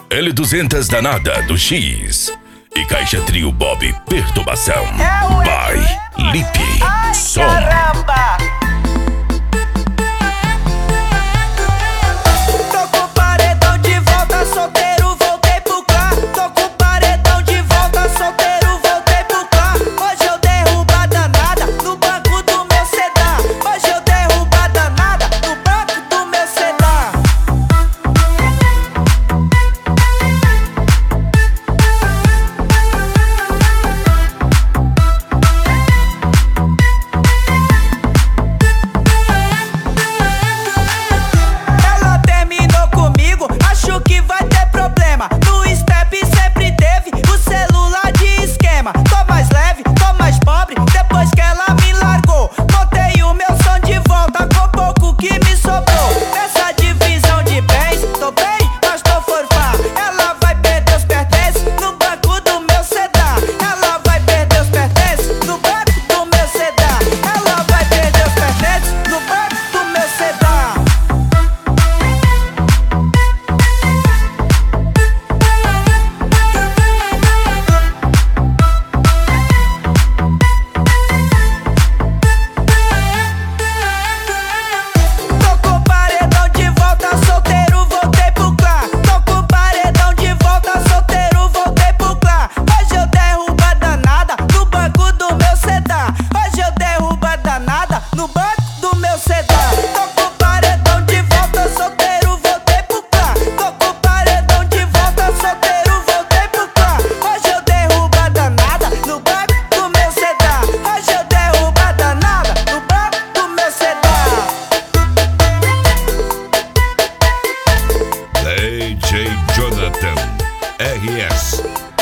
L200 danada do X e caixa trio Bob Perturbação. By Lipe Som. Caramba! Tô com o paredão de volta, solteiro, voltei pro clã. Tô com o paredão de volta, solteiro, voltei pro clã. Hoje eu derrubo a danada no banco do meu sedã. Hoje eu derrubo a danada no banco do meu sedã. Ela terminou comigo, acho que vai ter problema. No step sempre teve o celular de esquema. Tô mais leve, tô mais pobre, depois que ela me largou. Montei o meu som de volta com pouco que me sobrou. Nessa divisão de bens, tô bem, mas tô forfã. Ela vai perder os pertences no banco do meu sedã. Ela vai perder os pertences no banco do meu sedã. Ela vai perder os pertences no banco do meu sedã. Tô com o paredão de volta, solteiro, voltei pro clã. Tô com o paredão de volta, solteiro, voltei pro clã. Hoje eu derrubo a danada no banco do meu sedã. Hoje eu derrubo a danada no banco do meu sedã. Tô com o paredão de volta, solteiro, voltei pro clã. Tô com o paredão de volta, solteiro, voltei pro clã. Hoje eu derrubo a danada no banco do meu sedã. Hoje eu derrubo a danada no banco do meu sedã. DJ Jonathan RS